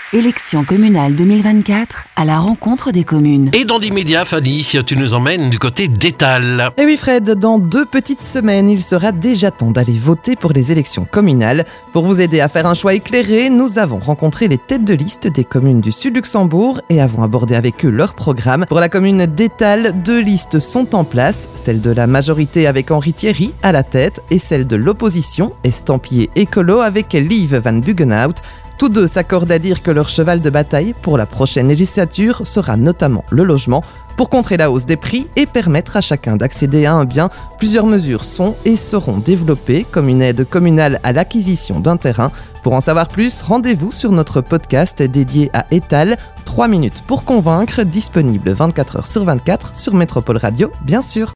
Élections communales 2024 à la rencontre des communes. Et dans l'immédiat, Fanny, tu nous emmènes du côté d'Étal. Et oui Fred, dans 2 petites semaines, il sera déjà temps d'aller voter pour les élections communales. Pour vous aider à faire un choix éclairé, nous avons rencontré les têtes de liste des communes du Sud-Luxembourg et avons abordé avec eux leur programme. Pour la commune d'Étal, 2 listes sont en place, celle de la majorité avec Henri Thierry à la tête et celle de l'opposition, estampillé écolo avec Lieve van Buggenhout. Tous 2 s'accordent à dire que leur cheval de bataille pour la prochaine législature sera notamment le logement. Pour contrer la hausse des prix et permettre à chacun d'accéder à un bien, plusieurs mesures sont et seront développées, comme une aide communale à l'acquisition d'un terrain. Pour en savoir plus, rendez-vous sur notre podcast dédié à Étal, 3 minutes pour convaincre, disponible 24h sur 24 sur Métropole Radio, bien sûr.